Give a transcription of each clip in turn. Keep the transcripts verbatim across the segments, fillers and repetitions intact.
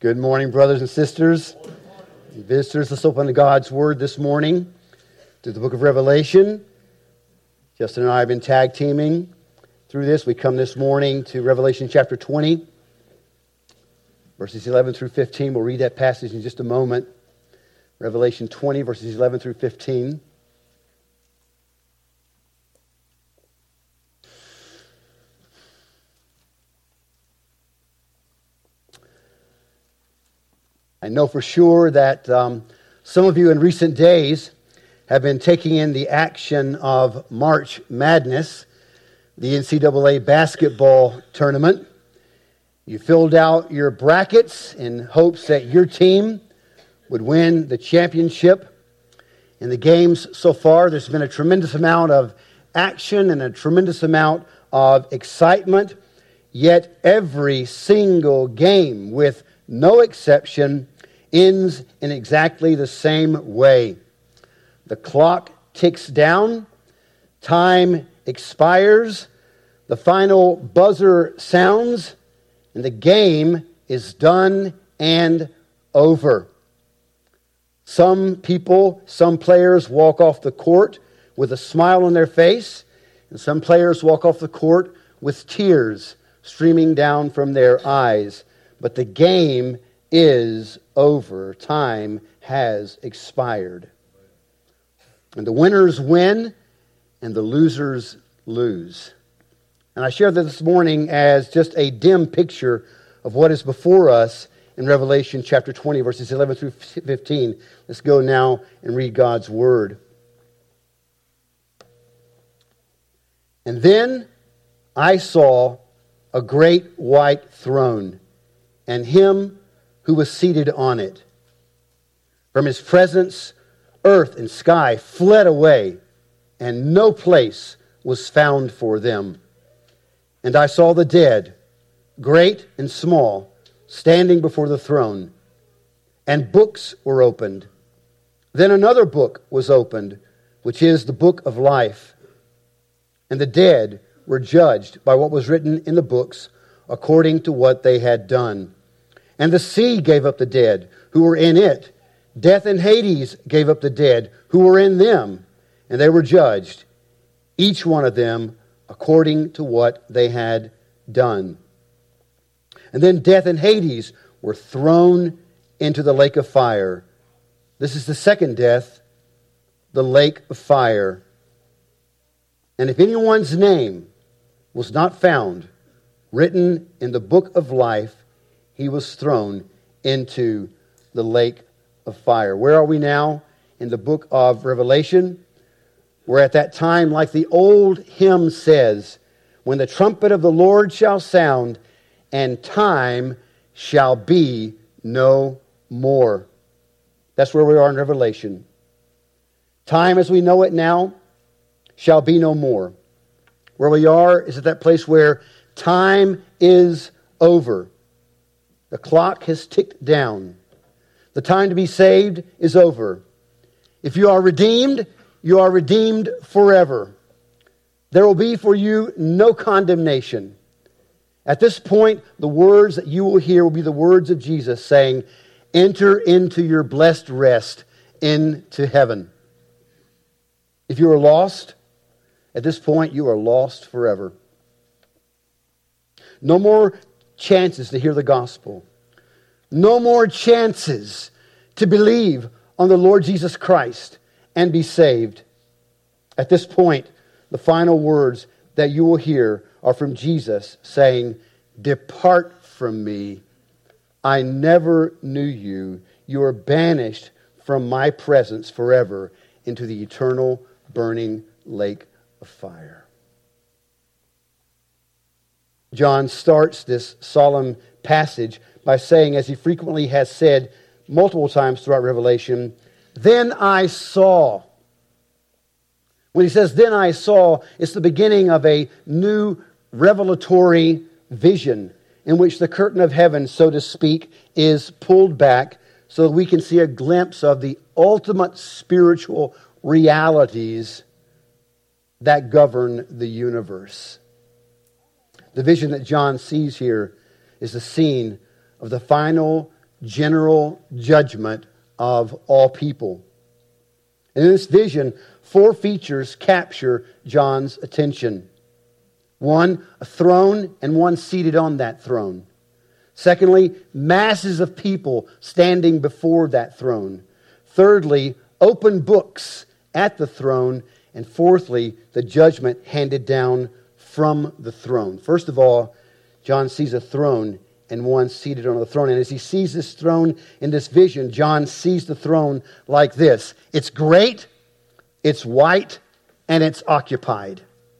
Good morning, brothers and sisters. Visitors, let's open to God's Word this morning to the book of Revelation. Justin and I have been tag teaming through this. We come this morning to Revelation chapter twenty, verses eleven through fifteen. We'll read that passage in just a moment. Revelation twenty, verses eleven through fifteen. I know for sure that um, some of you in recent days have been taking in the action of March Madness, the N C double A basketball tournament. You filled out your brackets in hopes that your team would win the championship. In the games so far, there's been a tremendous amount of action and a tremendous amount of excitement. Yet every single game, with no exception, ends in exactly the same way. The clock ticks down, time expires, the final buzzer sounds, and the game is done and over. Some people, some players walk off the court with a smile on their face, and some players walk off the court with tears streaming down from their eyes. But the game is over. Time has expired. And the winners win and the losers lose. And I share this this morning as just a dim picture of what is before us in Revelation chapter twenty, verses eleven through fifteen. Let's go now and read God's Word. And then I saw a great white throne, and him who was seated on it. From his presence, earth and sky fled away, and no place was found for them. And I saw the dead, great and small, standing before the throne, and books were opened. Then another book was opened, which is the book of life. And the dead were judged by what was written in the books according to what they had done. And the sea gave up the dead who were in it. Death and Hades gave up the dead who were in them. And they were judged, each one of them according to what they had done. And then death and Hades were thrown into the lake of fire. This is the second death, the lake of fire. And if anyone's name was not found written in the book of life, he was thrown into the lake of fire. Where are we now? In the book of Revelation. We're at that time, like the old hymn says, when the trumpet of the Lord shall sound, and time shall be no more. That's where we are in Revelation. Time as we know it now shall be no more. Where we are is at that place where time is over. The clock has ticked down. The time to be saved is over. If you are redeemed, you are redeemed forever. There will be for you no condemnation. At this point, the words that you will hear will be the words of Jesus saying, "Enter into your blessed rest into heaven." If you are lost, at this point you are lost forever. No more chances to hear the gospel. No more chances to believe on the Lord Jesus Christ and be saved. At this point, the final words that you will hear are from Jesus saying, "Depart from me. I never knew you. You are banished from my presence forever into the eternal burning lake of fire." John starts this solemn passage by saying, as he frequently has said multiple times throughout Revelation, "Then I saw." When he says, "Then I saw," it's the beginning of a new revelatory vision in which the curtain of heaven, so to speak, is pulled back so that we can see a glimpse of the ultimate spiritual realities that govern the universe. The vision that John sees here is the scene of the final general judgment of all people. And in this vision, four features capture John's attention. One, a throne and one seated on that throne. Secondly, masses of people standing before that throne. Thirdly, open books at the throne. And fourthly, the judgment handed down from the throne. First of all, John sees a throne and one seated on the throne. And as he sees this throne in this vision, John sees the throne like this. It's great, it's white, and it's occupied.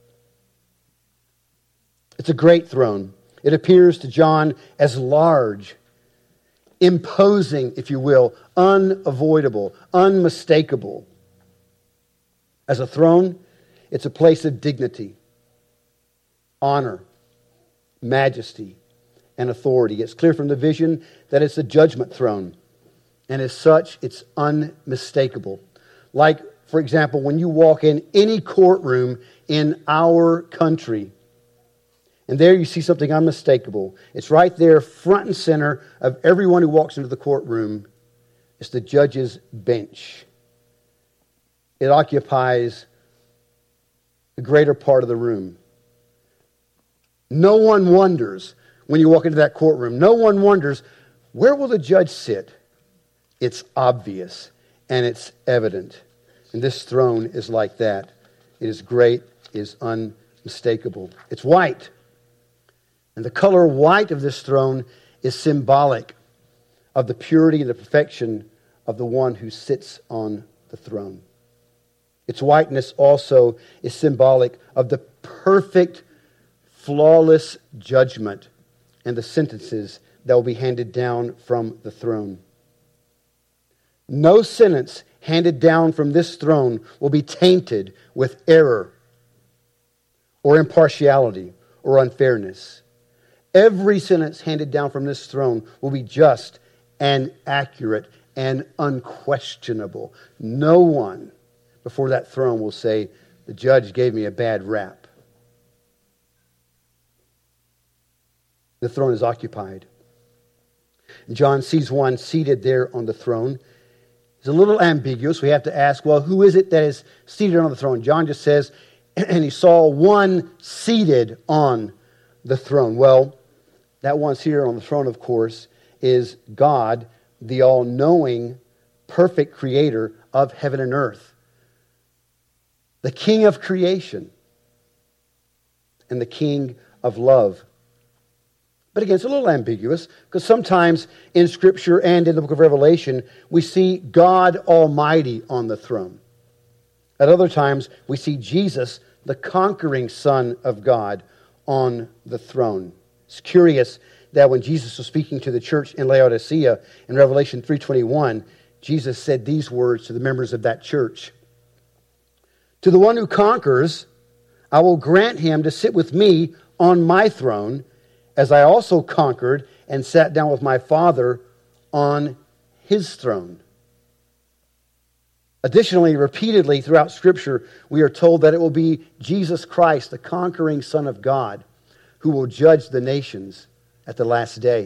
It's a great throne. It appears to John as large, imposing, if you will, unavoidable, unmistakable. As a throne, it's a place of dignity, honor, majesty, and authority. It's clear from the vision that it's a judgment throne. And as such, it's unmistakable. Like, for example, when you walk in any courtroom in our country, and there you see something unmistakable. It's right there, front and center of everyone who walks into the courtroom. It's the judge's bench. It occupies the greater part of the room. No one wonders when you walk into that courtroom. No one wonders, where will the judge sit? It's obvious and it's evident. And this throne is like that. It is great, it is unmistakable. It's white. And the color white of this throne is symbolic of the purity and the perfection of the one who sits on the throne. Its whiteness also is symbolic of the perfect, flawless judgment and the sentences that will be handed down from the throne. No sentence handed down from this throne will be tainted with error or impartiality or unfairness. Every sentence handed down from this throne will be just and accurate and unquestionable. No one before that throne will say, the judge gave me a bad rap. The throne is occupied. John sees one seated there on the throne. It's a little ambiguous. We have to ask, well, who is it that is seated on the throne? John just says, and he saw one seated on the throne. Well, that one seated on the throne, of course, is God, the all-knowing, perfect creator of heaven and earth. The King of creation and the King of love. But again, it's a little ambiguous because sometimes in Scripture and in the book of Revelation, we see God Almighty on the throne. At other times, we see Jesus, the conquering Son of God, on the throne. It's curious that when Jesus was speaking to the church in Laodicea in Revelation three twenty-one, Jesus said these words to the members of that church. To the one who conquers, I will grant him to sit with me on my throne, as I also conquered and sat down with my Father on his throne. Additionally, repeatedly throughout Scripture, we are told that it will be Jesus Christ, the conquering Son of God, who will judge the nations at the last day.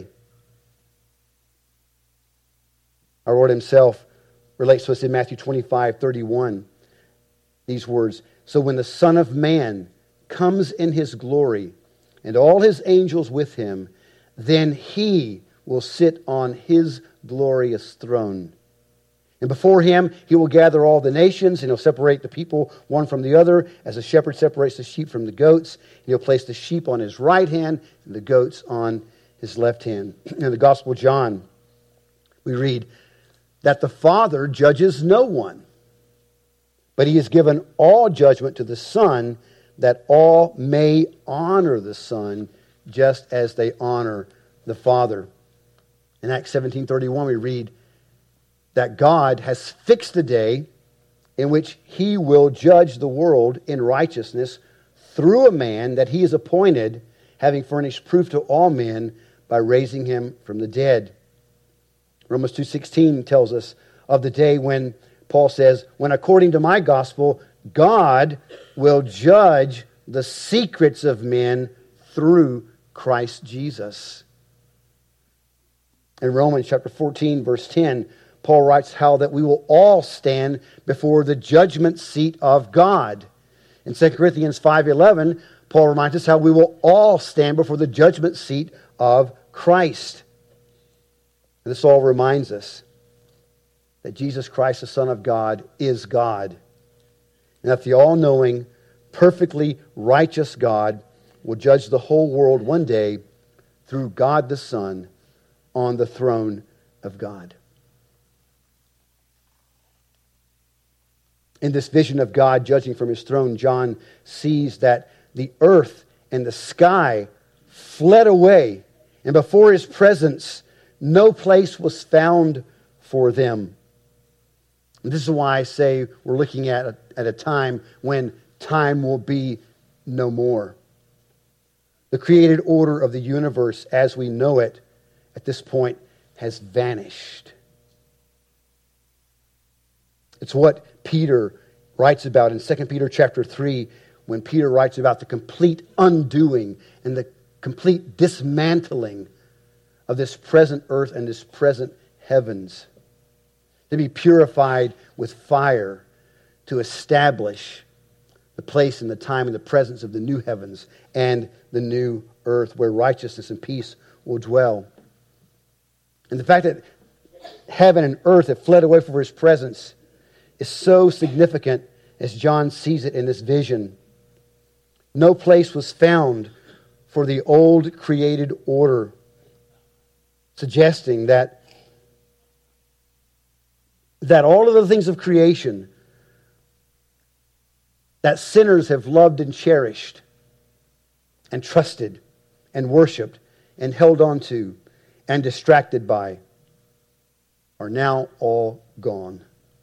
Our Lord himself relates to us in Matthew twenty-five thirty-one. These words, so when the Son of Man comes in his glory, and all his angels with him, then he will sit on his glorious throne. And before him, he will gather all the nations, and he'll separate the people one from the other, as a shepherd separates the sheep from the goats. And he'll place the sheep on his right hand, and the goats on his left hand. In the Gospel of John, we read that the Father judges no one, but he has given all judgment to the Son, that all may honor the Son just as they honor the Father. In Acts seventeen thirty-one, we read that God has fixed the day in which he will judge the world in righteousness through a man that he has appointed, having furnished proof to all men by raising him from the dead. Romans two sixteen tells us of the day when Paul says, when according to my gospel, God will judge the secrets of men through Christ Jesus. In Romans chapter fourteen, verse ten, Paul writes how that we will all stand before the judgment seat of God. In Second Corinthians five eleven, Paul reminds us how we will all stand before the judgment seat of Christ. And this all reminds us that Jesus Christ, the Son of God, is God. And that the all-knowing, perfectly righteous God will judge the whole world one day through God the Son on the throne of God. In this vision of God judging from his throne, John sees that the earth and the sky fled away, and before his presence, no place was found for them. And this is why I say we're looking at a, at a time when time will be no more. The created order of the universe as we know it at this point has vanished. It's what Peter writes about in Second Peter chapter three, when Peter writes about the complete undoing and the complete dismantling of this present earth and this present heavens, to be purified with fire, to establish the place and the time and the presence of the new heavens and the new earth where righteousness and peace will dwell. And the fact that heaven and earth have fled away from his presence is so significant as John sees it in this vision. No place was found for the old created order, suggesting that, that all of the things of creation that sinners have loved and cherished and trusted and worshiped and held on to and distracted by are now all gone.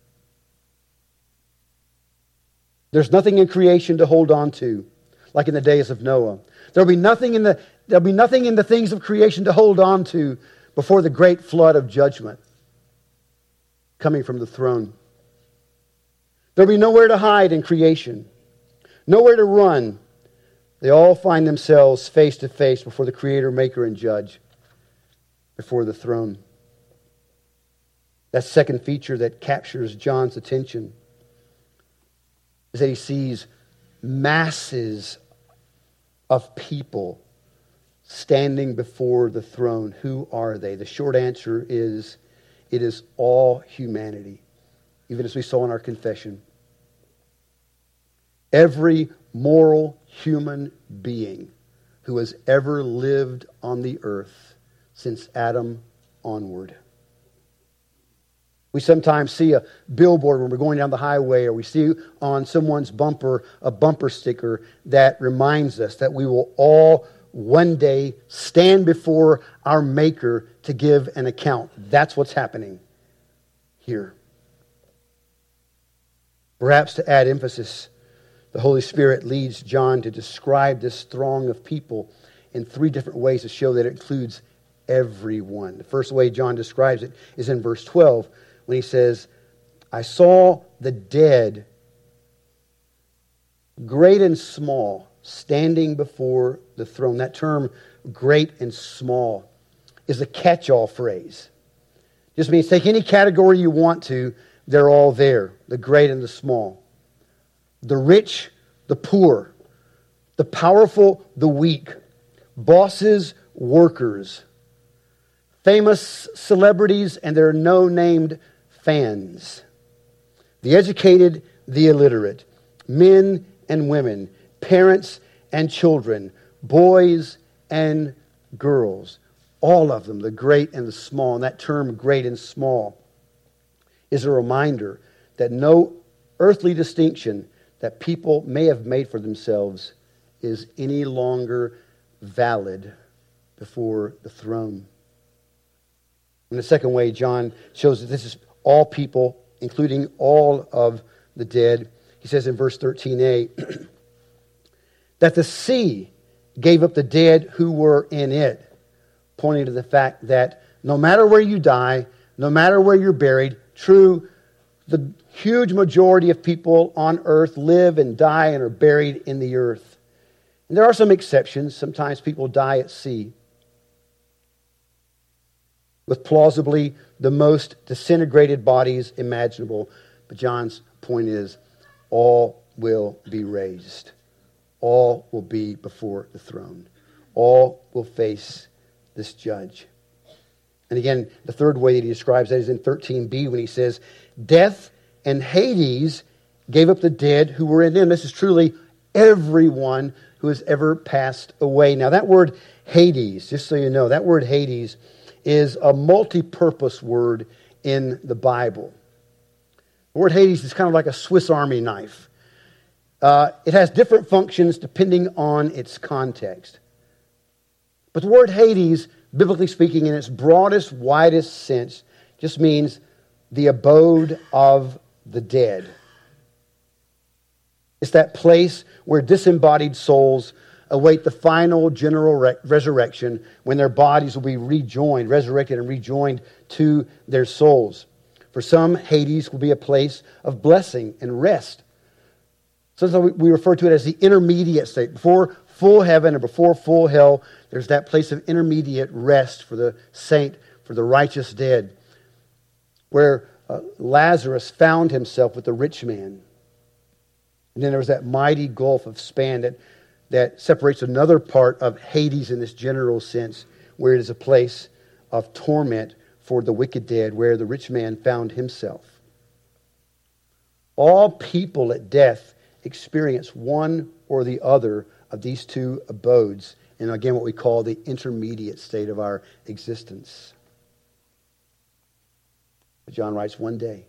There's nothing in creation to hold on to, like in the days of Noah. There'll be nothing in the there'll be nothing in the things of creation to hold on to before the great flood of judgment coming from the throne. There'll be nowhere to hide in creation, nowhere to run. They all find themselves face to face before the Creator, Maker, and Judge, before the throne. That second feature that captures John's attention is that he sees masses of people standing before the throne. Who are they? The short answer is, it is all humanity, even as we saw in our confession. Every moral human being who has ever lived on the earth since Adam onward. We sometimes see a billboard when we're going down the highway, or we see on someone's bumper a bumper sticker that reminds us that we will all one day stand before our Maker to give an account. That's what's happening here. Perhaps to add emphasis, the Holy Spirit leads John to describe this throng of people in three different ways to show that it includes everyone. The first way John describes it is in verse twelve, when he says, I saw the dead, great and small, standing before the throne. That term, great and small, is a catch-all phrase. Just means take any category you want to, they're all there. The great and the small. The rich, the poor. The powerful, the weak. Bosses, workers. Famous celebrities and their no-named fans. The educated, the illiterate. Men and women. Parents and children. Boys and girls. All of them, the great and the small. And that term, great and small, is a reminder that no earthly distinction that people may have made for themselves is any longer valid before the throne. In the second way, John shows that this is all people, including all of the dead. He says in verse thirteen a, that the sea gave up the dead who were in it, pointing to the fact that no matter where you die, no matter where you're buried, true, the huge majority of people on earth live and die and are buried in the earth. And there are some exceptions. Sometimes people die at sea. with plausibly the most disintegrated bodies imaginable. But John's point is, all will be raised. All will be before the throne. All will face this judge. And again, the third way that he describes that is in thirteen b when he says, death and Hades gave up the dead who were in them. This is truly everyone who has ever passed away. Now that word Hades, just so you know, that word Hades is a multi-purpose word in the Bible. The word Hades is kind of like a Swiss Army knife. Uh, it has different functions depending on its context. But the word Hades, biblically speaking, in its broadest, widest sense, just means the abode of the dead. It's that place where disembodied souls await the final general re- resurrection when their bodies will be rejoined, resurrected and rejoined to their souls. For some, Hades will be a place of blessing and rest. Sometimes we refer to it as the intermediate state. Before full heaven or before full hell, there's that place of intermediate rest for the saint, for the righteous dead, where uh, Lazarus found himself with the rich man. And then there was that mighty gulf of span that, that separates another part of Hades in this general sense, where it is a place of torment for the wicked dead, where the rich man found himself. All people at death experience one or the other of these two abodes, and again what we call the intermediate state of our existence. John writes, one day,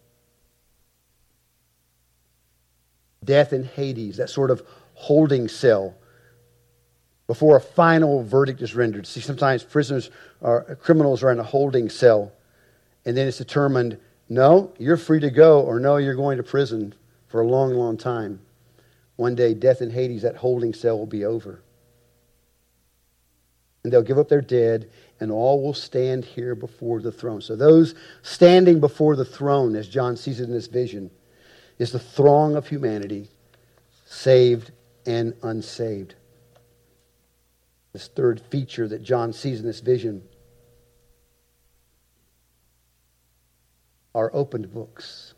death in Hades, that sort of holding cell before a final verdict is rendered. See, sometimes prisoners or criminals are in a holding cell, and then it's determined, no, you're free to go, or no, you're going to prison for a long, long time. One day, death in Hades, that holding cell will be over. And they'll give up their dead, and all will stand here before the throne. So those standing before the throne, as John sees it in this vision, is the throng of humanity, saved and unsaved. This third feature that John sees in this vision are opened books.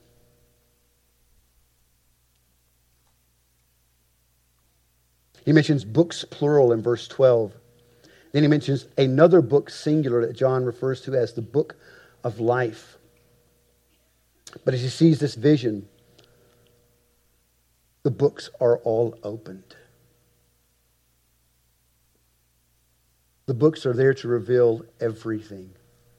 He mentions books plural in verse twelve. Then he mentions another book singular that John refers to as the book of life. But as he sees this vision, the books are all opened. The books are there to reveal everything.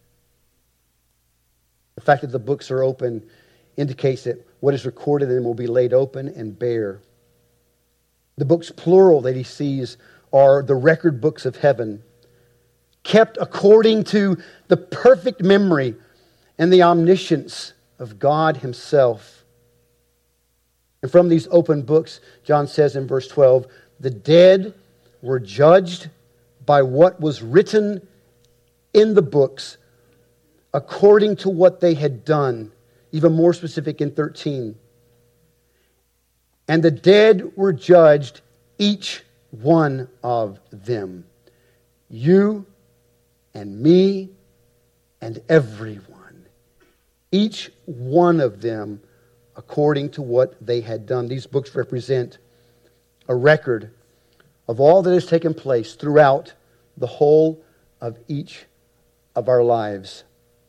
The fact that the books are open indicates that what is recorded in them will be laid open and bare. The books plural that he sees are the record books of heaven, kept according to the perfect memory and the omniscience of God himself. And from these open books, John says in verse twelve, the dead were judged by what was written in the books according to what they had done. Even more specific in thirteen. And the dead were judged, each one of them. You and me and everyone. Each one of them according to what they had done. These books represent a record of all that has taken place throughout the whole of each of our lives.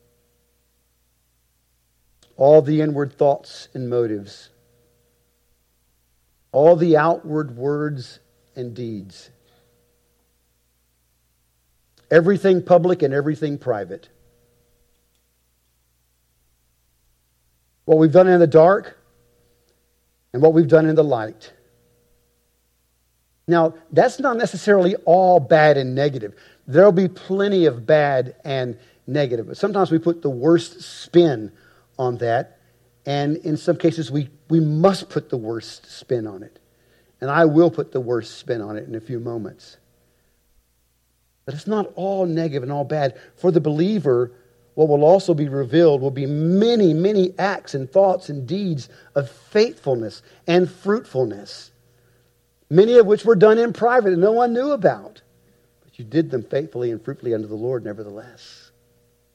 All the inward thoughts and motives. All the outward words and deeds. Everything public and everything private. What we've done in the dark and what we've done in the light. Now, that's not necessarily all bad and negative. There'll be plenty of bad and negative. But sometimes we put the worst spin on that. And in some cases, we, we must put the worst spin on it. And I will put the worst spin on it in a few moments. But it's not all negative and all bad. For the believer, what will also be revealed will be many, many acts and thoughts and deeds of faithfulness and fruitfulness. Many of which were done in private and no one knew about. But you did them faithfully and fruitfully unto the Lord nevertheless.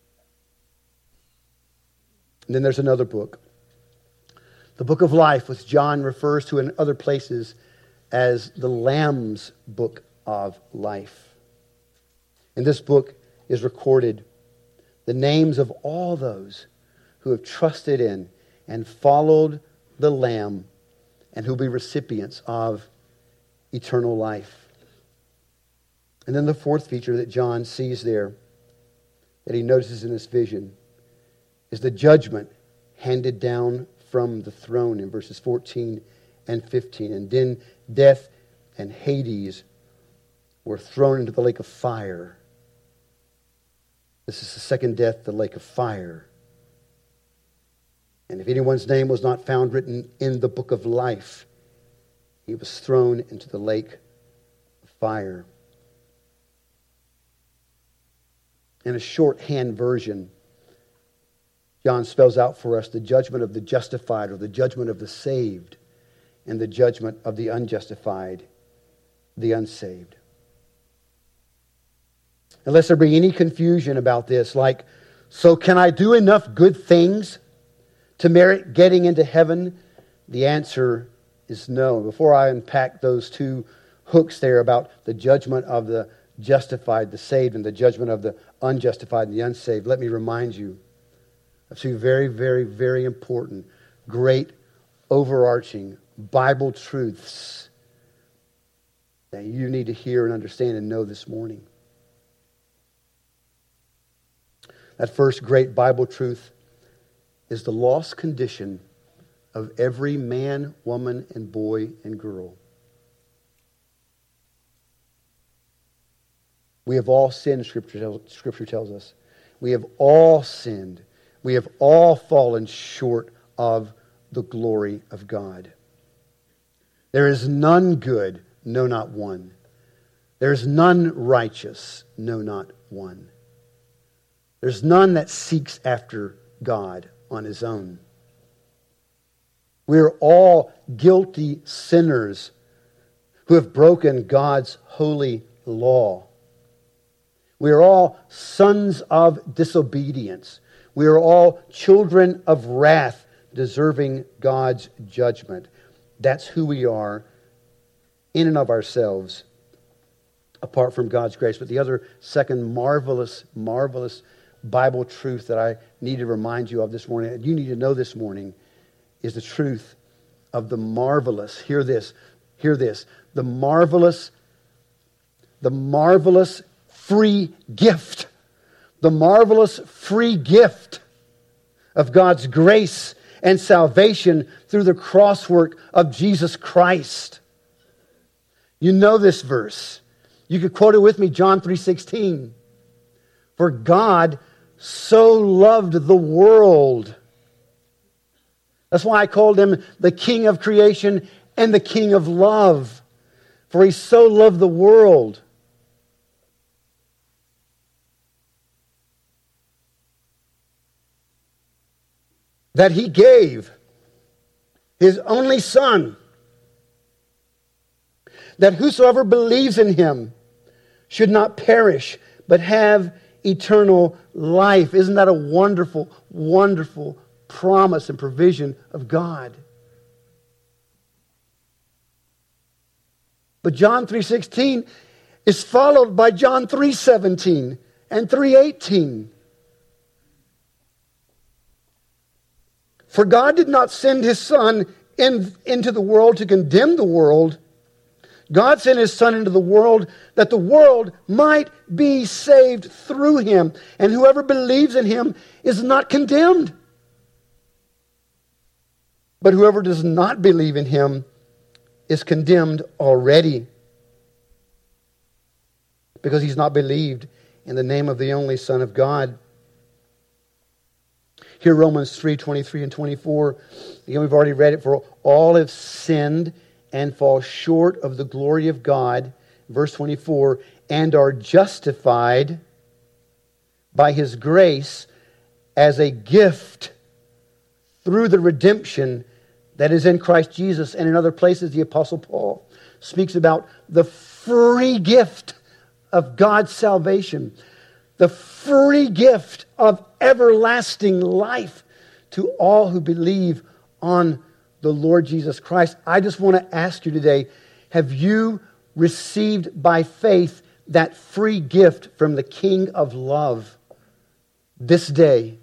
And then there's another book. The book of life, which John refers to in other places as the Lamb's book of life. In this book is recorded the names of all those who have trusted in and followed the Lamb and who will be recipients of eternal life. And then the fourth feature that John sees there, that he notices in this vision, is the judgment handed down from the throne in verses fourteen and fifteen. And then death and Hades were thrown into the lake of fire. This is the second death, the lake of fire. And if anyone's name was not found written in the book of life, he was thrown into the lake of fire. In a shorthand version, John spells out for us the judgment of the justified, or the judgment of the saved, and the judgment of the unjustified, the unsaved. Unless there be any confusion about this, like, so can I do enough good things to merit getting into heaven? The answer is no. Before I unpack those two hooks there about the judgment of the justified, the saved, and the judgment of the unjustified and the unsaved, let me remind you of two very, very, very important, great, overarching Bible truths that you need to hear and understand and know this morning. That first great Bible truth is the lost condition of every man, woman, and boy and girl. We have all sinned, Scripture tells, Scripture tells us. We have all sinned. We have all fallen short of the glory of God. There is none good, no, not one. There is none righteous, no, not one. There's none that seeks after God on his own. We're all guilty sinners who have broken God's holy law. We are all sons of disobedience. We are all children of wrath, deserving God's judgment. That's who we are in and of ourselves, apart from God's grace. But the other second marvelous, marvelous Bible truth that I need to remind you of this morning, and you need to know this morning, is the truth of the marvelous. Hear this. Hear this. The marvelous, the marvelous free gift. The marvelous free gift of God's grace and salvation through the cross work of Jesus Christ. You know this verse. You could quote it with me, John three sixteen. For God so loved the world. That's why I called him the King of creation and the King of love. For he so loved the world. That he gave his only Son, that whosoever believes in him should not perish, but have eternal life. Isn't that a wonderful, wonderful promise and provision of God? But John three sixteen is followed by John three seventeen and three eighteen. For God did not send his Son in, into the world to condemn the world. God sent his Son into the world that the world might be saved through him. And whoever believes in him is not condemned. But whoever does not believe in him is condemned already, because he's not believed in the name of the only Son of God. Here, Romans three, twenty-three and twenty-four. Again, we've already read it. For all have sinned and fall short of the glory of God. Verse twenty-four. And are justified by his grace as a gift through the redemption that is in Christ Jesus. And in other places, the Apostle Paul speaks about the free gift of God's salvation. The free gift of everlasting life to all who believe on the Lord Jesus Christ. I just want to ask you today, have you received by faith that free gift from the King of love this day?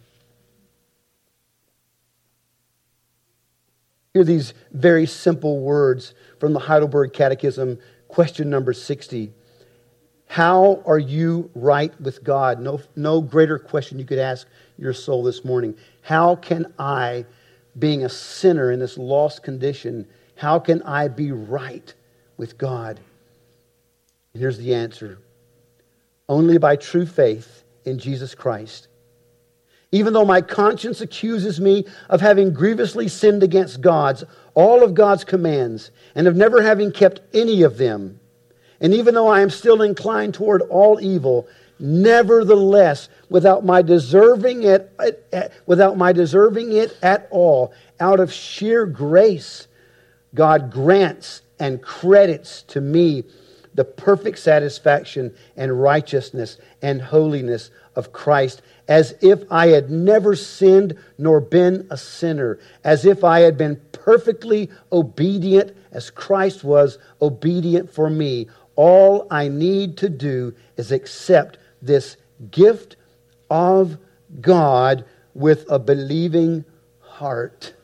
Hear these very simple words from the Heidelberg Catechism, question number sixty. How are you right with God? No, no greater question you could ask your soul this morning. How can I, being a sinner in this lost condition, how can I be right with God? And here's the answer. Only by true faith in Jesus Christ. Even though my conscience accuses me of having grievously sinned against God's, all of God's commands, and of never having kept any of them, and even though I am still inclined toward all evil, nevertheless, without my deserving it, without my deserving it at all, out of sheer grace, God grants and credits to me the perfect satisfaction and righteousness and holiness of Christ, as if I had never sinned nor been a sinner, as if I had been perfectly obedient as Christ was obedient for me. All I need to do is accept this gift of God with a believing heart.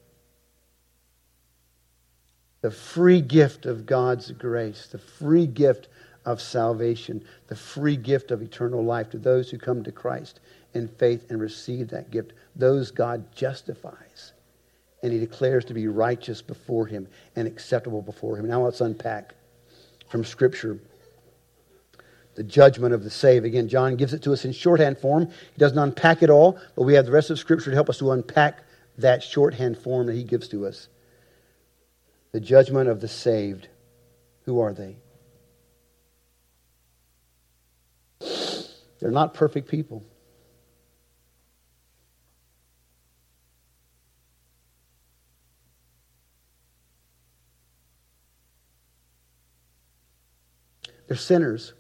The free gift of God's grace, the free gift of salvation, the free gift of eternal life to those who come to Christ in faith and receive that gift. Those God justifies, and He declares to be righteous before Him and acceptable before Him. Now let's unpack from Scripture the judgment of the saved. Again, John gives it to us in shorthand form. He doesn't unpack it all, but we have the rest of Scripture to help us to unpack that shorthand form that he gives to us. The judgment of the saved. Who are they? They're not perfect people. They're sinners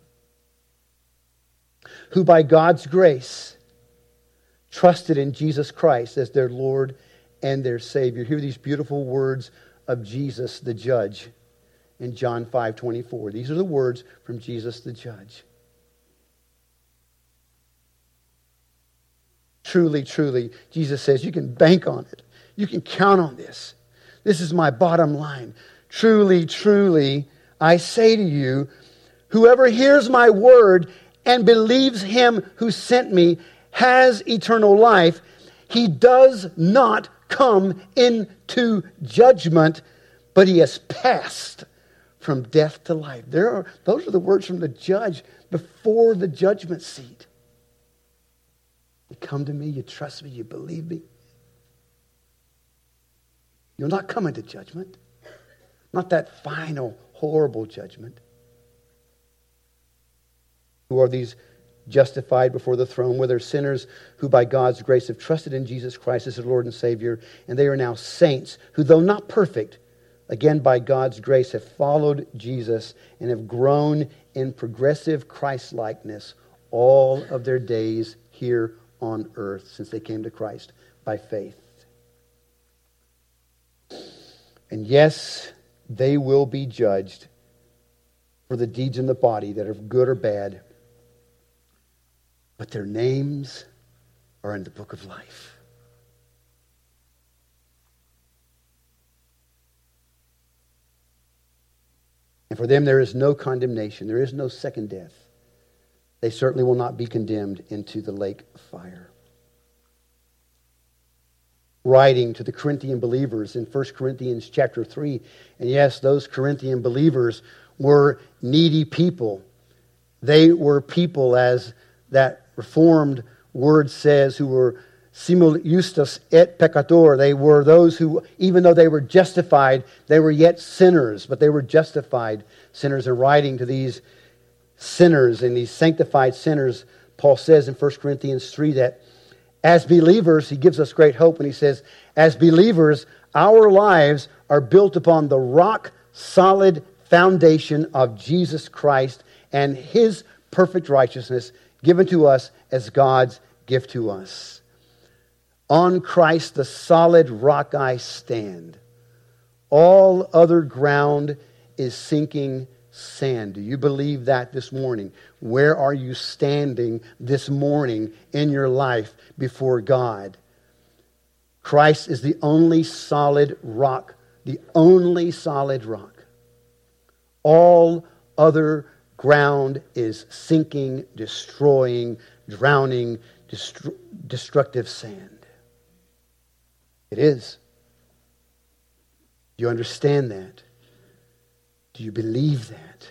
who by God's grace trusted in Jesus Christ as their Lord and their Savior. Hear these beautiful words of Jesus the judge in John five twenty-four. These are the words from Jesus the judge. Truly, truly, Jesus says, you can bank on it. You can count on this. This is my bottom line. Truly, truly, I say to you, whoever hears my word and believes Him who sent me has eternal life. He does not come into judgment, but he has passed from death to life. There are, those are the words from the judge before the judgment seat. You come to me, you trust me, you believe me. You'll not come into judgment. Not that final, horrible judgment. Who are these justified before the throne? Where they're sinners who by God's grace have trusted in Jesus Christ as their Lord and Savior. And they are now saints who, though not perfect, again by God's grace have followed Jesus and have grown in progressive Christ-likeness all of their days here on earth since they came to Christ by faith. And yes, they will be judged for the deeds in the body that are good or bad. But their names are in the book of life. And for them there is no condemnation. There is no second death. They certainly will not be condemned into the lake of fire. Writing to the Corinthian believers in First Corinthians chapter three. And yes, those Corinthian believers were needy people. They were people, as that Reformed word says, who were simul justus et peccator. They were those who, even though they were justified, they were yet sinners, but they were justified sinners. And writing to these sinners and these sanctified sinners, Paul says in First Corinthians three that as believers, he gives us great hope, and he says, as believers, our lives are built upon the rock-solid foundation of Jesus Christ and His perfect righteousness given to us as God's gift to us. On Christ, the solid rock I stand. All other ground is sinking sand. Do you believe that this morning? Where are you standing this morning in your life before God? Christ is the only solid rock, the only solid rock. All other ground is sinking, destroying, drowning, destru- destructive sand. It is. Do you understand that? Do you believe that?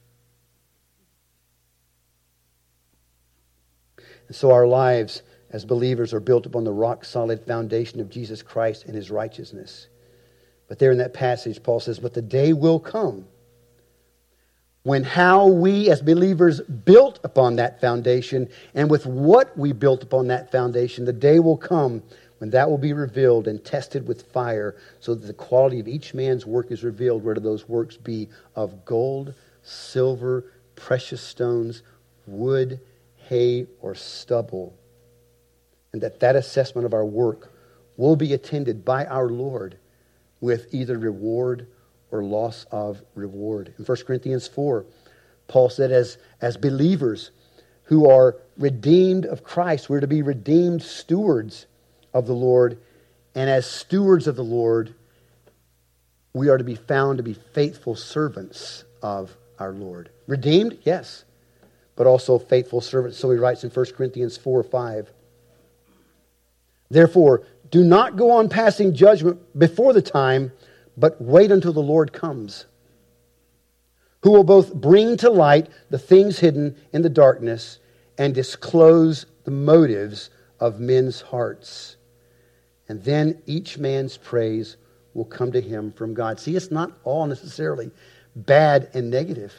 And so our lives as believers are built upon the rock-solid foundation of Jesus Christ and His righteousness. But there in that passage, Paul says, but the day will come when how we as believers built upon that foundation and with what we built upon that foundation, the day will come when that will be revealed and tested with fire so that the quality of each man's work is revealed, whether those works be of gold, silver, precious stones, wood, hay, or stubble. And that that assessment of our work will be attended by our Lord with either reward or loss of reward. In First Corinthians four, Paul said as, as believers who are redeemed of Christ, we're to be redeemed stewards of the Lord. And as stewards of the Lord, we are to be found to be faithful servants of our Lord. Redeemed, yes, but also faithful servants. So he writes in First Corinthians four five, therefore, do not go on passing judgment before the time, but wait until the Lord comes, who will both bring to light the things hidden in the darkness and disclose the motives of men's hearts. And then each man's praise will come to him from God. See, it's not all necessarily bad and negative.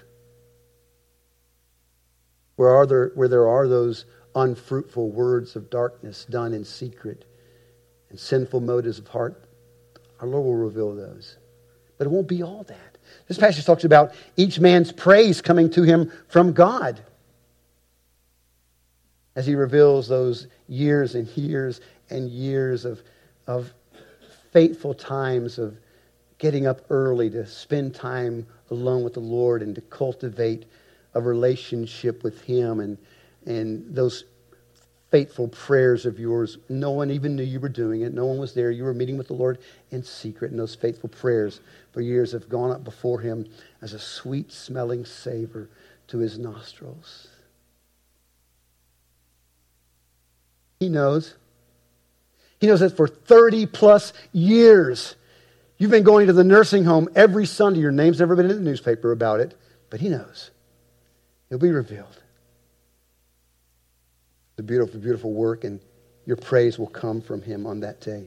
Where are there, where there are those unfruitful words of darkness done in secret and sinful motives of heart, our Lord will reveal those. But it won't be all that. This passage talks about each man's praise coming to him from God as He reveals those years and years and years of, of faithful times of getting up early to spend time alone with the Lord and to cultivate a relationship with Him, and, and those faithful prayers of yours. No one even knew you were doing it. No one was there. You were meeting with the Lord in secret, and those faithful prayers for years have gone up before Him as a sweet-smelling savor to His nostrils. He knows. He knows that for thirty plus years, you've been going to the nursing home every Sunday. Your name's never been in the newspaper about it, but He knows. It'll be revealed. The beautiful, beautiful work, and your praise will come from Him on that day.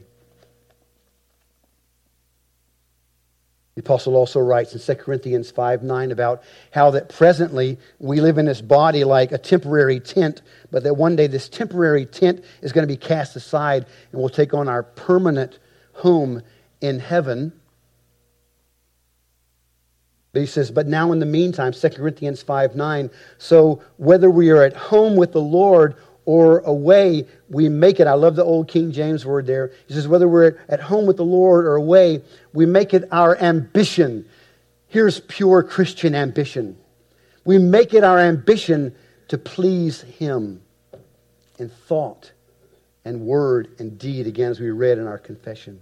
The apostle also writes in Second Corinthians five nine about how that presently we live in this body like a temporary tent, but that one day this temporary tent is going to be cast aside and we'll take on our permanent home in heaven. But he says, but now in the meantime, Second Corinthians five nine, so whether we are at home with the Lord or away, we make it. I love the old King James word there. He says, whether we're at home with the Lord or away, we make it our ambition. Here's pure Christian ambition. We make it our ambition to please Him in thought and word and deed, again, as we read in our confession.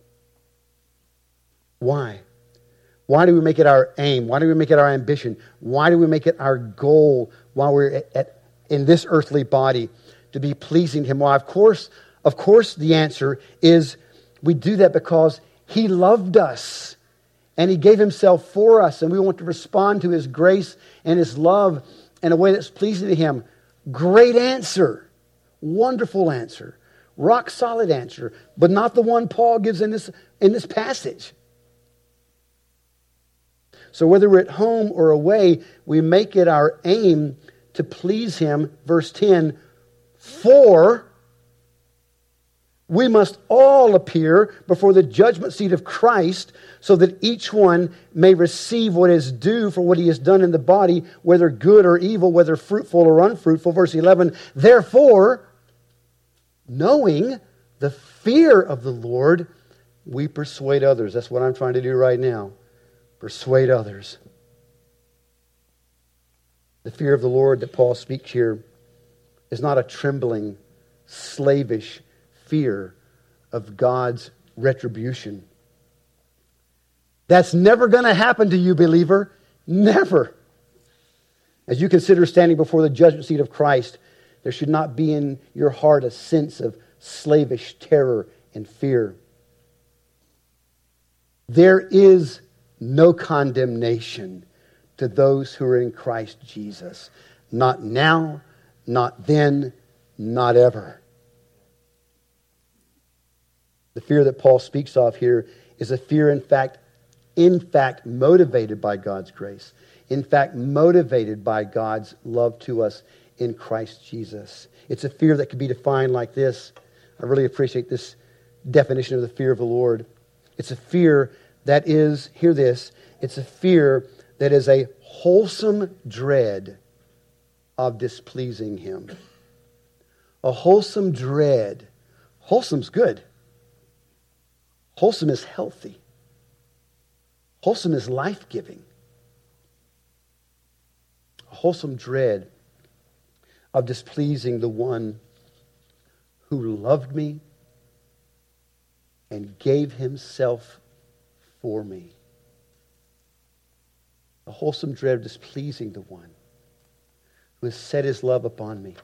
Why? Why do we make it our aim? Why do we make it our ambition? Why do we make it our goal while we're at, at in this earthly body to be pleasing to Him? Well, of course, of course the answer is we do that because He loved us and He gave Himself for us, and we want to respond to His grace and His love in a way that's pleasing to Him. Great answer. Wonderful answer. Rock solid answer, but not the one Paul gives in this, in this passage. So whether we're at home or away, we make it our aim to please Him. Verse ten, for we must all appear before the judgment seat of Christ, so that each one may receive what is due for what he has done in the body, whether good or evil, whether fruitful or unfruitful. Verse eleven, therefore, knowing the fear of the Lord, we persuade others. That's what I'm trying to do right now. Persuade others. The fear of the Lord that Paul speaks here is not a trembling, slavish fear of God's retribution. That's never going to happen to you, believer. Never. As you consider standing before the judgment seat of Christ, there should not be in your heart a sense of slavish terror and fear. There is no condemnation to those who are in Christ Jesus. Not now, not then, not ever. The fear that Paul speaks of here is a fear, in fact, in fact, motivated by God's grace. In fact, motivated by God's love to us in Christ Jesus. It's a fear that can be defined like this. I really appreciate this definition of the fear of the Lord. It's a fear that is, hear this, it's a fear that is a wholesome dread of displeasing Him. A wholesome dread. Wholesome's good. Wholesome is healthy. Wholesome is life-giving. A wholesome dread of displeasing the one who loved me and gave Himself for me. A wholesome dread of displeasing the one who has set His love upon me.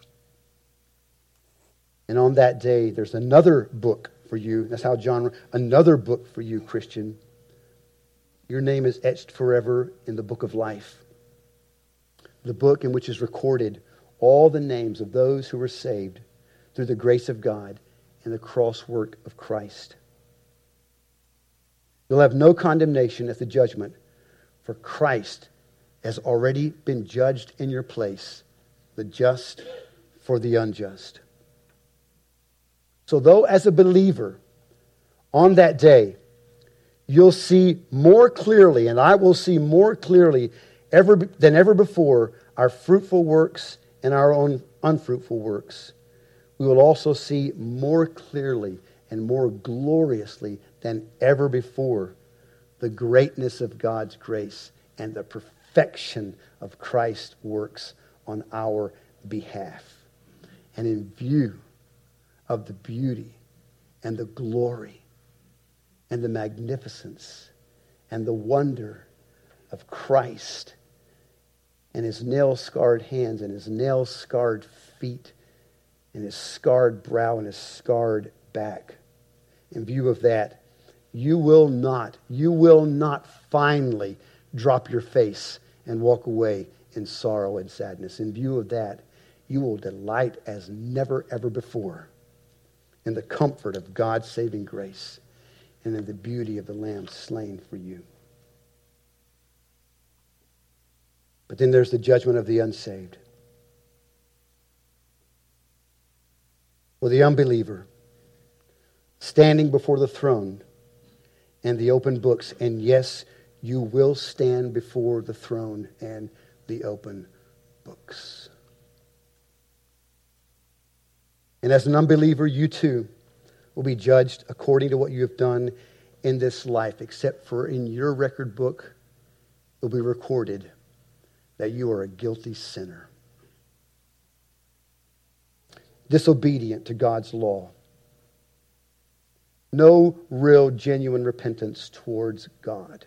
And on that day, there's another book for you. That's how John, another book for you, Christian. Your name is etched forever in the book of life. The book in which is recorded all the names of those who were saved through the grace of God and the cross work of Christ. You'll have no condemnation at the judgment, for Christ has already been judged in your place, the just for the unjust. So though as a believer, on that day, you'll see more clearly, and I will see more clearly ever than ever before, our fruitful works and our own unfruitful works. We will also see more clearly and more gloriously than ever before the greatness of God's grace and the perfection of Christ's works on our behalf. And in view of the beauty and the glory and the magnificence and the wonder of Christ and His nail-scarred hands and His nail-scarred feet and His scarred brow and His scarred back. In view of that, you will not, you will not finally drop your face and walk away in sorrow and sadness. In view of that, you will delight as never ever before in the comfort of God's saving grace and in the beauty of the Lamb slain for you. But then there's the judgment of the unsaved. For the unbeliever, standing before the throne and the open books, and yes, you will stand before the throne and the open books. And as an unbeliever, you too will be judged according to what you have done in this life, except for in your record book, it will be recorded that you are a guilty sinner, disobedient to God's law. No real, genuine repentance towards God.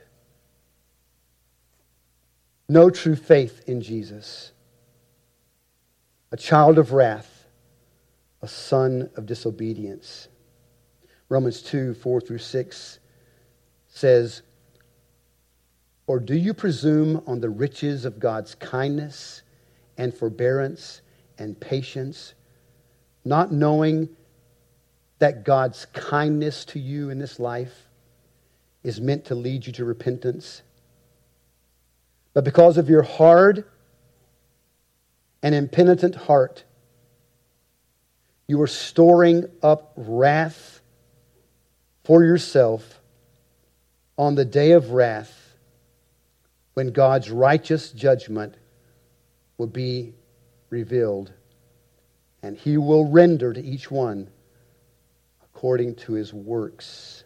No true faith in Jesus. A child of wrath, a son of disobedience. Romans two, four through six says, "Or do you presume on the riches of God's kindness and forbearance and patience, not knowing that God's kindness to you in this life is meant to lead you to repentance? But because of your hard and impenitent heart, you are storing up wrath for yourself on the day of wrath, when God's righteous judgment will be revealed, and He will render to each one according to his works.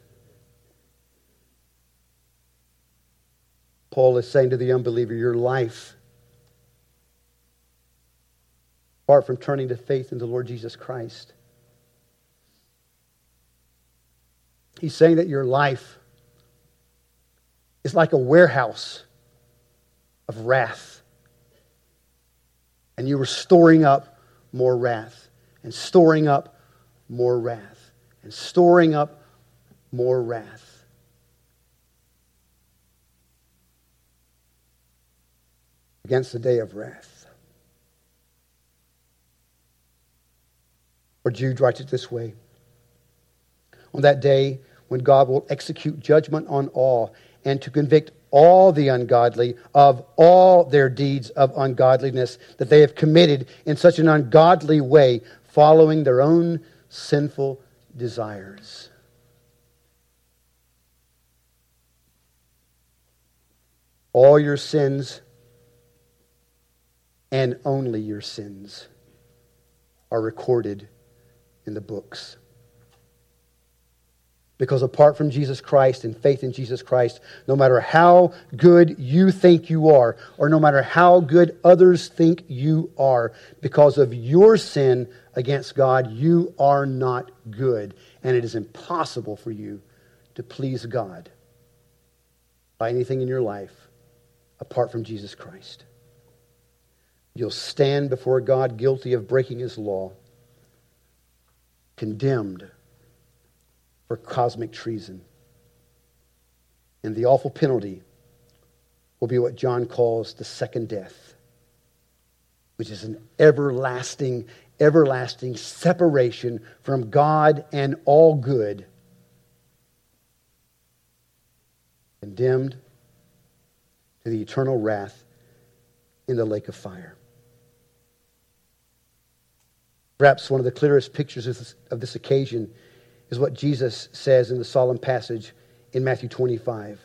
Paul is saying to the unbeliever, your life, apart from turning to faith in the Lord Jesus Christ, he's saying that your life is like a warehouse of wrath. And you were storing up more wrath, and storing up more wrath, and storing up more wrath. Against the day of wrath. Or Jude writes it this way. On that day when God will execute judgment on all and to convict all the ungodly of all their deeds of ungodliness that they have committed in such an ungodly way, following their own sinful desires. All your sins and only your sins are recorded in the books. Because apart from Jesus Christ and faith in Jesus Christ, no matter how good you think you are, or no matter how good others think you are, because of your sin against God, you are not good. And it is impossible for you to please God by anything in your life apart from Jesus Christ. You'll stand before God guilty of breaking his law, condemned for cosmic treason. And the awful penalty will be what John calls the second death, which is an everlasting, everlasting separation from God and all good, condemned to the eternal wrath in the lake of fire. Perhaps one of the clearest pictures of this, of this occasion is what Jesus says in the solemn passage in Matthew twenty-five.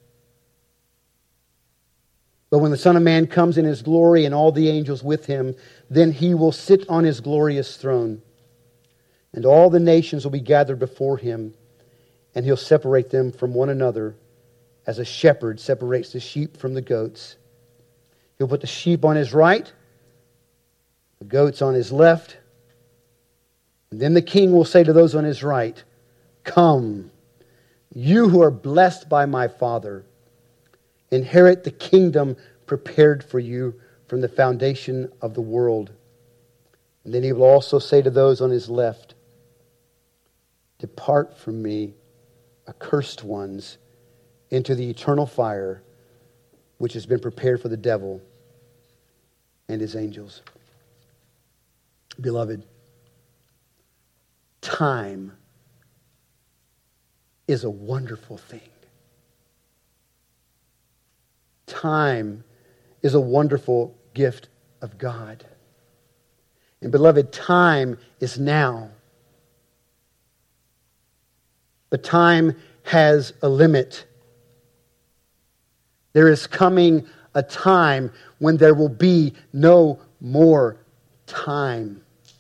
But when the Son of Man comes in his glory and all the angels with him, then he will sit on his glorious throne. And all the nations will be gathered before him, and he'll separate them from one another as a shepherd separates the sheep from the goats. He'll put the sheep on his right, the goats on his left. And then the king will say to those on his right, come, you who are blessed by my Father, inherit the kingdom prepared for you from the foundation of the world. And then he will also say to those on his left, depart from me, accursed ones, into the eternal fire which has been prepared for the devil and his angels. Beloved, time is a wonderful thing. Time is a wonderful gift of God. And beloved, time is now. But time has a limit. There is coming a time when there will be no more time.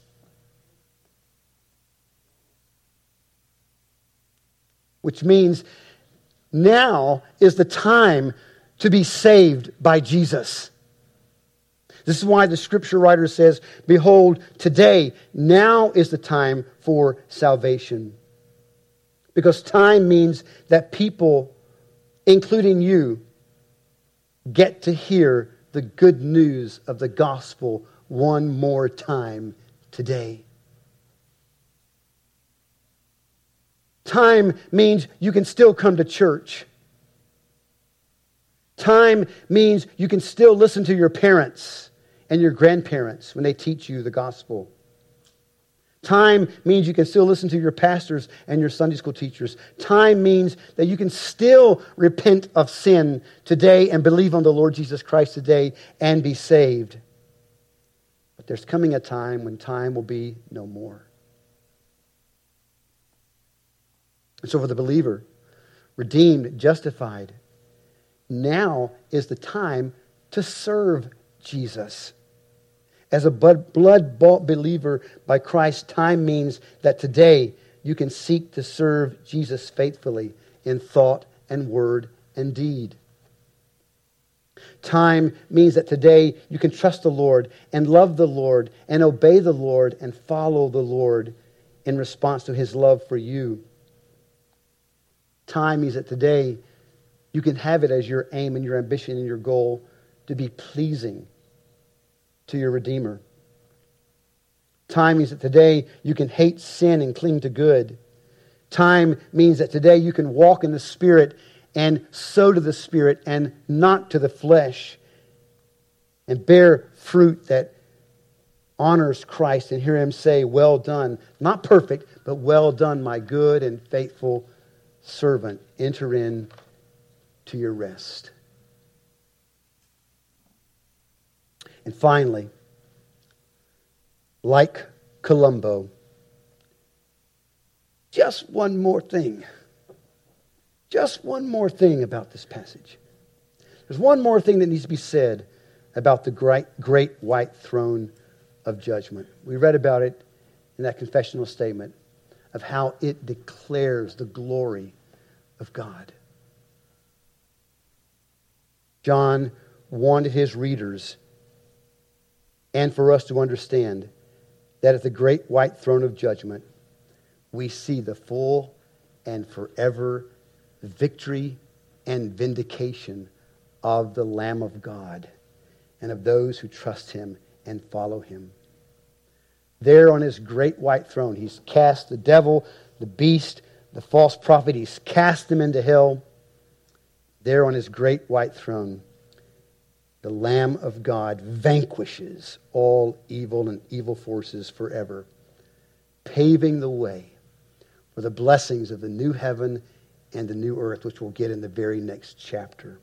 Which means now is the time to be saved by Jesus. This is why the scripture writer says, behold, today, now is the time for salvation. Because time means that people, including you, get to hear the good news of the gospel one more time today. Time means you can still come to church. Time means you can still listen to your parents and your grandparents when they teach you the gospel. Time means you can still listen to your pastors and your Sunday school teachers. Time means that you can still repent of sin today and believe on the Lord Jesus Christ today and be saved. But there's coming a time when time will be no more. And so for the believer, redeemed, justified, now is the time to serve Jesus. As a blood-bought believer by Christ, time means that today, you can seek to serve Jesus faithfully in thought and word and deed. Time means that today you can trust the Lord and love the Lord and obey the Lord and follow the Lord in response to his love for you. Time means that today you can have it as your aim and your ambition and your goal to be pleasing to your Redeemer. Time means that today you can hate sin and cling to good. Time means that today you can walk in the Spirit and sow to the Spirit and not to the flesh, and bear fruit that honors Christ and hear him say, well done. Not perfect, but well done, my good and faithful servant. Enter in to your rest. And finally, like Columbo, just one more thing. Just one more thing about this passage. There's one more thing that needs to be said about the great, great white throne of judgment. We read about it in that confessional statement of how it declares the glory of God. John wanted his readers and for us to understand that at the great white throne of judgment, we see the full and forever victory and vindication of the Lamb of God and of those who trust him and follow him. There on his great white throne, he's cast the devil, the beast, the false prophet, he's cast them into hell. There on his great white throne, the Lamb of God vanquishes all evil and evil forces forever, paving the way for the blessings of the new heaven and the new earth, which we'll get in the very next chapter.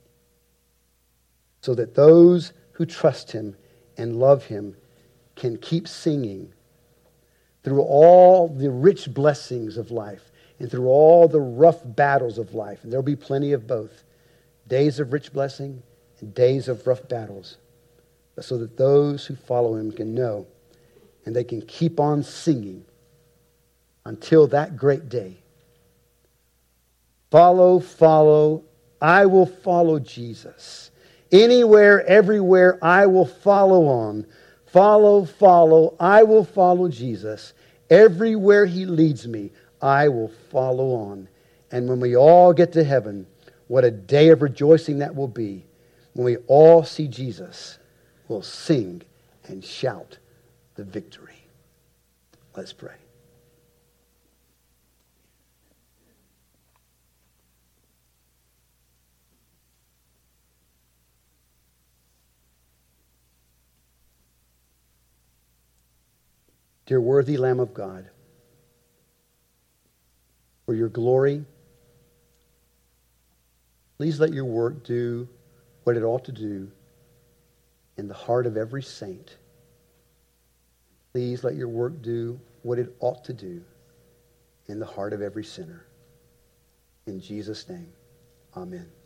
So that those who trust him and love him can keep singing through all the rich blessings of life and through all the rough battles of life. And there'll be plenty of both. Days of rich blessing and days of rough battles. But so that those who follow him can know and they can keep on singing until that great day. Follow, follow, I will follow Jesus. Anywhere, everywhere, I will follow on. Follow, follow, I will follow Jesus. Everywhere he leads me, I will follow on. And when we all get to heaven, what a day of rejoicing that will be. When we all see Jesus, we'll sing and shout the victory. Let's pray. Dear worthy Lamb of God, for your glory, please let your work do what it ought to do in the heart of every saint. Please let your work do what it ought to do in the heart of every sinner. In Jesus' name, amen.